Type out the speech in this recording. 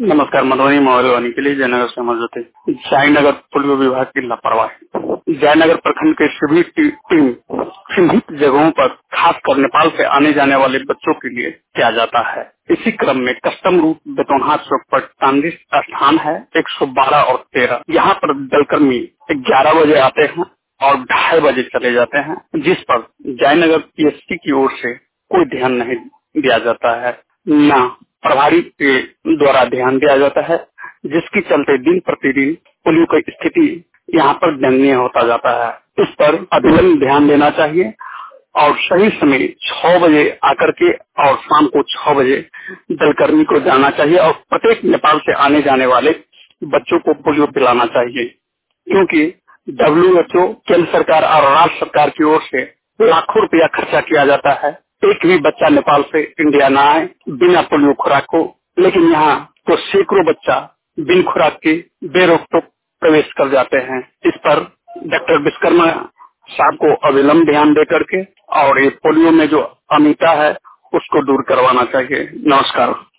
नमस्कार। मधुबनी मोहल्ले के लिए जयनगर से मौजूद है। जयनगर पोलियो विभाग की लापरवाही। जयनगर प्रखंड के सभी टीम चिन्हित जगहों पर खासकर नेपाल से आने जाने वाले बच्चों के लिए किया जाता है। इसी क्रम में कस्टम रूट बेतौनहा चौक पर ट्रांजिट स्थान है 112 और 13। यहाँ पर दलकर्मी 11 बजे आते हैं और 2:30 बजे चले जाते हैं, जिस पर जयनगर पीएससी की ओर से कोई ध्यान नहीं दिया जाता है, न प्रभारी के द्वारा ध्यान दिया जाता है, जिसके चलते दिन प्रतिदिन पोलियो की स्थिति यहाँ पर दयनीय होता जाता है। इस पर अविलंब ध्यान देना चाहिए और सही समय 6 बजे आकर के और शाम को 6 बजे दलकर्मी को जाना चाहिए और प्रत्येक नेपाल से आने जाने वाले बच्चों को पोलियो पिलाना चाहिए, क्योंकि WHO, केंद्र सरकार और राज्य सरकार की ओर से लाखों रुपया खर्चा किया जाता है। एक भी बच्चा नेपाल से इंडिया न आए बिना पोलियो खुराक को, लेकिन यहाँ तो सैकड़ों बच्चा बिन खुराक के बेरोक टोक प्रवेश कर जाते हैं। इस पर डॉक्टर विश्वकर्मा साहब को अविलंब ध्यान दे करके और ये पोलियो में जो अमिता है उसको दूर करवाना चाहिए। नमस्कार।